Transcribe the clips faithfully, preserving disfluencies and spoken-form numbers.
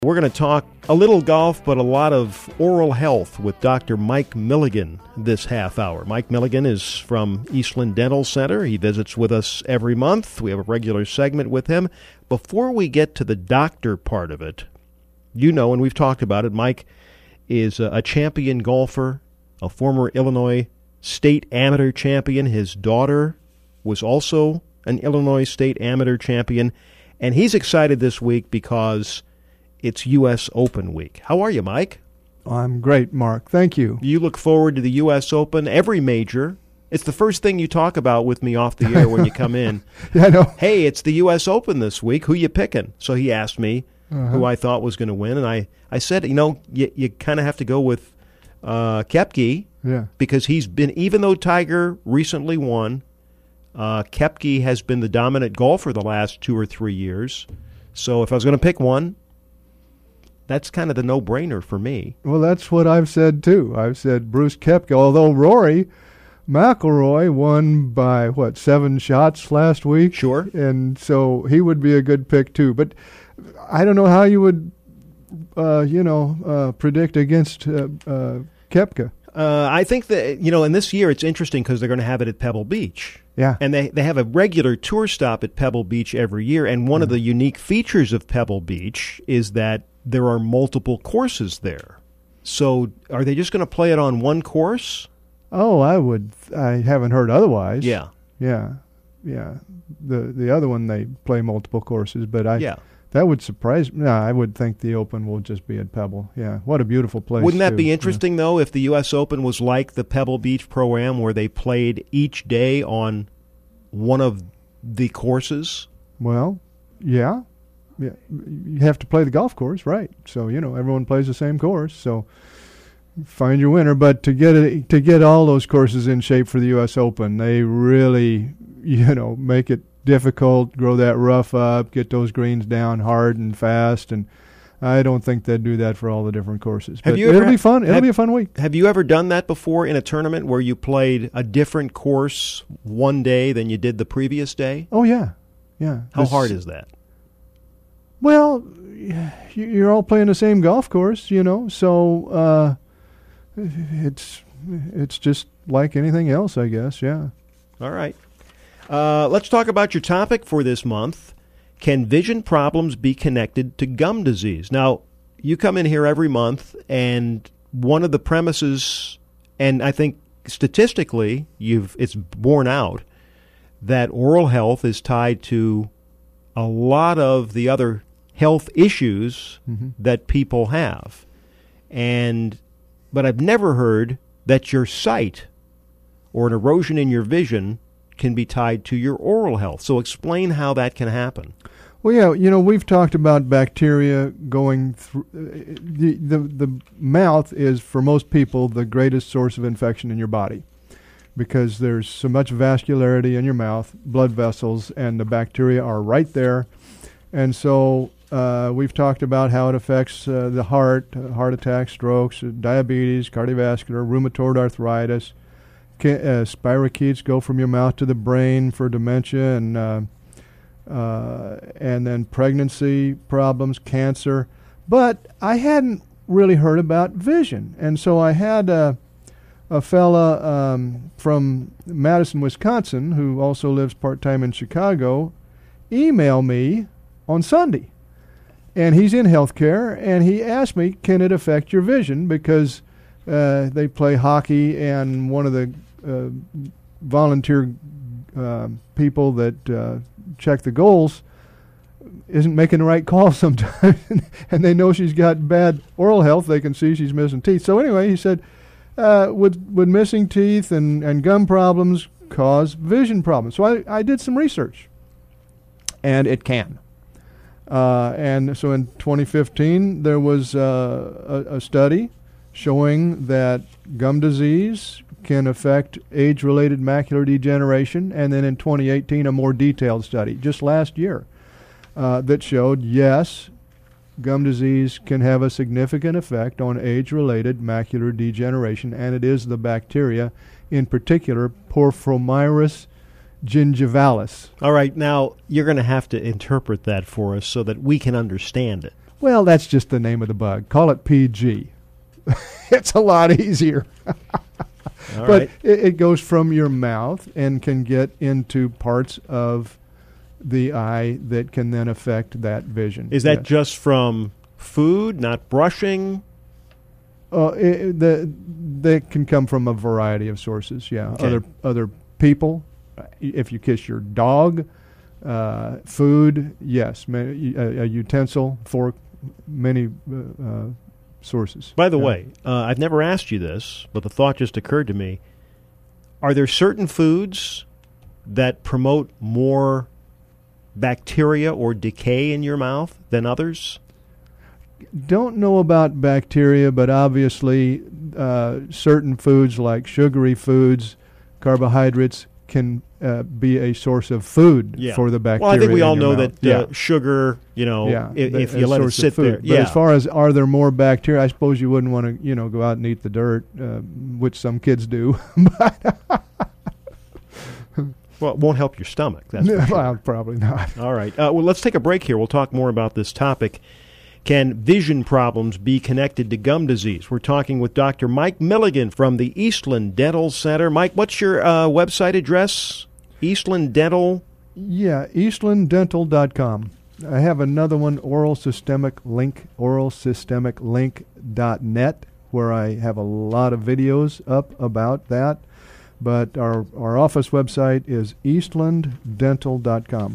We're going to talk a little golf, but a lot of oral health with Doctor Mike Milligan this half hour. Mike Milligan is from Eastland Dental Center. He visits with us every month. We have a regular segment with him. Before we get to the doctor part of it, you know, and we've talked about it, Mike is a champion golfer, a former Illinois state amateur champion. His daughter was also an Illinois state amateur champion, and he's excited this week because it's U S Open week. How are you, Mike? I'm great, Mark. Thank you. You look forward to the U S Open, every major. It's the first thing you talk about with me off the air when you come in. Yeah, I know. Hey, it's the U S Open this week. Who you picking? So he asked me uh-huh. who I thought was going to win, and I, I said, you know, you, you kind of have to go with uh, Koepka yeah. because he's been, even though Tiger recently won, uh, Koepka has been the dominant golfer the last two or three years. So if I was going to pick one, that's kind of the no-brainer for me. Well, that's what I've said, too. I've said Bruce Koepka, although Rory McIlroy won by, what, seven shots last week? Sure. And so he would be a good pick, too. But I don't know how you would, uh, you know, uh, predict against uh, uh, Koepka. Uh, I think that, you know, in this year it's interesting because they're going to have it at Pebble Beach. Yeah. And they, they have a regular tour stop at Pebble Beach every year. And one mm. of the unique features of Pebble Beach is that there are multiple courses there. So are they just going to play it on one course? Oh, I would. I haven't heard otherwise. Yeah. Yeah. Yeah. The the other one, they play multiple courses, but I yeah. that would surprise me. No, I would think the Open will just be at Pebble. Yeah. What a beautiful place. Wouldn't that too. be interesting, yeah. though, if the U S Open was like the Pebble Beach Pro-Am where they played each day on one of the courses? Well, yeah. Yeah, you have to play the golf course, right? So, you know, everyone plays the same course. So find your winner. But to get it, to get all those courses in shape for the U S Open, they really, you know, make it difficult, grow that rough up, get those greens down hard and fast. And I don't think they'd do that for all the different courses. Have but you it'll ever, be fun. It'll have, be a fun week. Have you ever done that before in a tournament where you played a different course one day than you did the previous day? Oh, yeah. Yeah. How this, hard is that? Well, you're all playing the same golf course, you know, so uh, it's it's just like anything else, I guess, yeah. All right. Uh, let's talk about your topic for this month. Can vision problems be connected to gum disease? Now, you come in here every month, and one of the premises, and I think statistically you've it's borne out, that oral health is tied to a lot of the other health issues mm-hmm. that people have. And but I've never heard that your sight or an erosion in your vision can be tied to your oral health. So explain how that can happen. Well, yeah, you know, we've talked about bacteria going through. Uh, the, the, the mouth is, for most people, the greatest source of infection in your body because there's so much vascularity in your mouth, blood vessels, and the bacteria are right there. And so uh, we've talked about how it affects uh, the heart, uh, heart attacks, strokes, uh, diabetes, cardiovascular, rheumatoid arthritis. Ca- uh, spirochetes go from your mouth to the brain for dementia and uh, uh, and then pregnancy problems, cancer. But I hadn't really heard about vision. And so I had a, a fella um, from Madison, Wisconsin, who also lives part-time in Chicago, email me on Sunday. And he's in healthcare, and he asked me, can it affect your vision? Because uh, they play hockey, and one of the uh, volunteer uh, people that uh, check the goals isn't making the right call sometimes, and they know she's got bad oral health. They can see she's missing teeth. So anyway, he said, uh, would, would missing teeth and, and gum problems cause vision problems? So I, I did some research, and it can. Uh, and so in twenty fifteen, there was uh, a, a study showing that gum disease can affect age-related macular degeneration. And then in twenty eighteen, a more detailed study, just last year, uh, that showed, yes, gum disease can have a significant effect on age-related macular degeneration, and it is the bacteria, in particular, Porphyromonas gingivalis. All right, now you're going to have to interpret that for us so that we can understand it. Well, that's just the name of the bug. Call it P G. It's a lot easier. All but right. it, it goes from your mouth and can get into parts of the eye that can then affect that vision. Is that Yes. just from food, not brushing? Uh, it, the they can come from a variety of sources. Yeah, Okay. other other people. Uh, If you kiss your dog, uh, food. Yes, ma- a, a utensil, fork, many uh, uh, sources. By the Yeah. way, uh, I've never asked you this, but the thought just occurred to me. Are there certain foods that promote more bacteria or decay in your mouth than others? Don't know about bacteria, but obviously uh, certain foods like sugary foods, carbohydrates can uh, be a source of food Yeah. for the bacteria. Well, I think we in all your know mouth. that Yeah. uh, sugar, you know, Yeah, if, the- if a you let it source of sit food. there. But Yeah. as far as are there more bacteria, I suppose you wouldn't want to, you know, go out and eat the dirt, uh, which some kids do. Well, it won't help your stomach. That's for sure. Well, probably not. All right. Uh, well, let's take a break here. We'll talk more about this topic. Can vision problems be connected to gum disease? We're talking with Doctor Mike Milligan from the Eastland Dental Center. Mike, what's your uh, website address? Eastland Dental. Yeah, eastland dental dot com. I have another one, Oral Systemic Link, oral systemic link dot net, where I have a lot of videos up about that. But our, our office website is eastland dental dot com.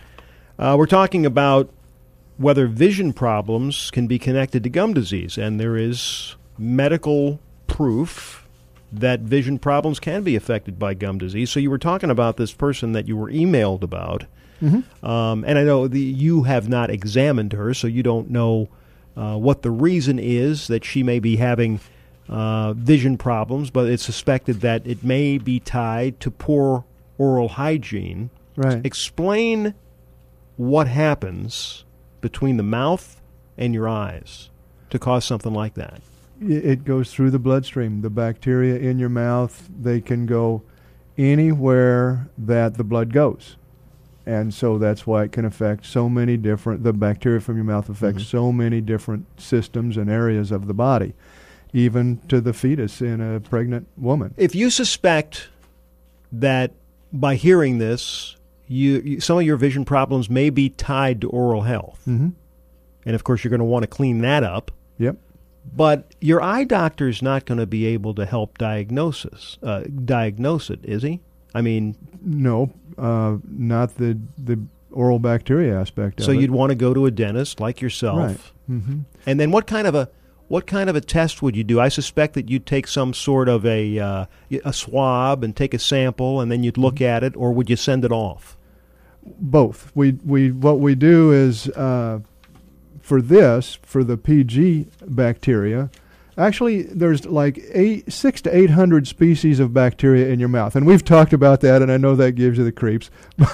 Uh, we're talking about whether vision problems can be connected to gum disease, and there is medical proof that vision problems can be affected by gum disease. So you were talking about this person that you were emailed about, Mm-hmm. um, and I know the, you have not examined her, so you don't know uh, what the reason is that she may be having uh, vision problems, but it's suspected that it may be tied to poor oral hygiene. Right. Explain what happens between the mouth and your eyes to cause something like that. It it goes through the bloodstream. The bacteria in your mouth, they can go anywhere that the blood goes. And so that's why it can affect so many different, the bacteria from your mouth affects Mhm. so many different systems and areas of the body, even to the fetus in a pregnant woman. If you suspect that by hearing this, you, you some of your vision problems may be tied to oral health, Mm-hmm. and of course you're going to want to clean that up, Yep. but your eye doctor is not going to be able to help diagnosis, uh, diagnose it, is he? I mean, No, uh, not the the oral bacteria aspect of so it. you'd want to go to a dentist like yourself. Right. Mm-hmm. And then what kind of a what kind of a test would you do? I suspect that you'd take some sort of a uh, a swab and take a sample, and then you'd look Mm-hmm. at it, or would you send it off? Both. We we what we do is uh, for this for the P G bacteria. Actually, there's like eight, six to eight hundred species of bacteria in your mouth, and we've talked about that, and I know that gives you the creeps,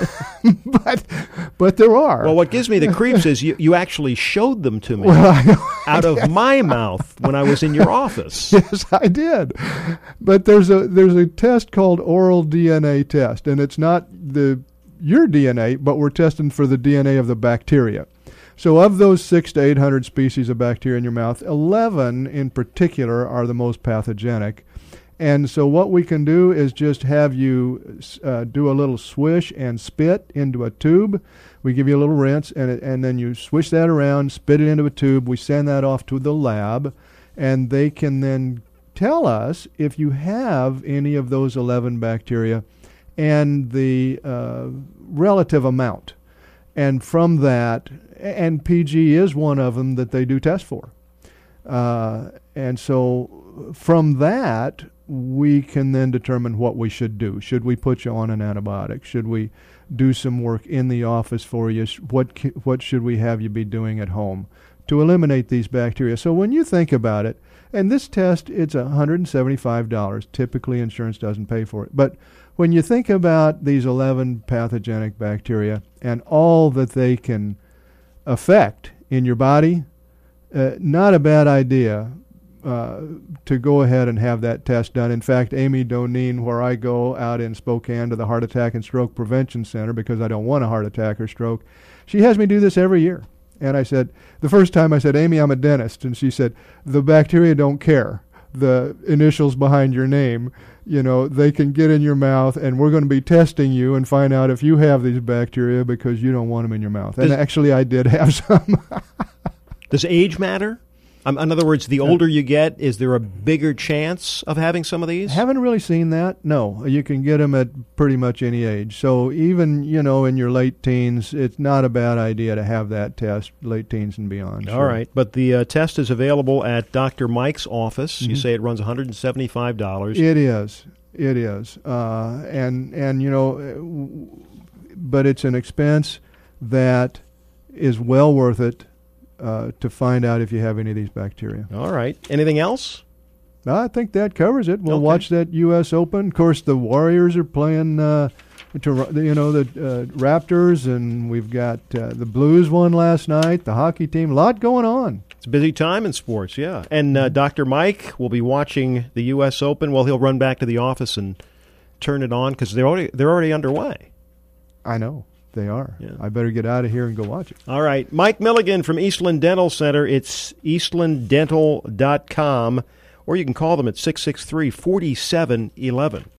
but but there are. Well, what gives me the creeps is you, you actually showed them to me Well, I know. out of my mouth when I was in your office. Yes, I did. But there's a there's a test called oral D N A test, and it's not the your D N A, but we're testing for the D N A of the bacteria. So of those six to eight hundred species of bacteria in your mouth, eleven in particular are the most pathogenic. And so what we can do is just have you uh, do a little swish and spit into a tube. We give you a little rinse, and it, and then you swish that around, spit it into a tube. We send that off to the lab, and they can then tell us if you have any of those eleven bacteria and the uh, relative amount. And from that, and P G is one of them that they do test for. Uh, and so from that, we can then determine what we should do. Should we put you on an antibiotic? Should we do some work in the office for you? What ca- what should we have you be doing at home to eliminate these bacteria? So when you think about it, and this test, it's one hundred seventy-five dollars. Typically, insurance doesn't pay for it. But when you think about these eleven pathogenic bacteria and all that they can affect in your body, uh, not a bad idea uh, to go ahead and have that test done. In fact, Amy Doneen, where I go out in Spokane to the Heart Attack and Stroke Prevention Center because I don't want a heart attack or stroke, she has me do this every year. And I said, the first time I said, Amy, I'm a dentist. And she said, the bacteria don't care. The initials behind your name, you know, they can get in your mouth, and we're going to be testing you and find out if you have these bacteria because you don't want them in your mouth. And Does, actually, I did have some. Does age matter? Um, in other words, the older you get, is there a bigger chance of having some of these? Haven't really seen that. No, you can get them at pretty much any age. So even, you know, in your late teens, it's not a bad idea to have that test, late teens and beyond. All sure. right. But the uh, test is available at Doctor Mike's office. Mm-hmm. You say it runs one hundred seventy-five dollars. It is. It is. Uh, and, and, you know, but it's an expense that is well worth it. Uh, to find out if you have any of these bacteria. All right. Anything else? I think that covers it. We'll Okay. watch that U S Open. Of course, the Warriors are playing, uh, to, you know, the uh, Raptors, and we've got uh, the Blues won last night, the hockey team. A lot going on. It's a busy time in sports, yeah. And uh, Doctor Mike will be watching the U S Open. Well, he'll run back to the office and turn it on because they're already, they're already underway. I know. They are. Yeah. I better get out of here and go watch it. All right. Mike Milligan from Eastland Dental Center. It's eastland dental dot com, or you can call them at six six three, four seven one one.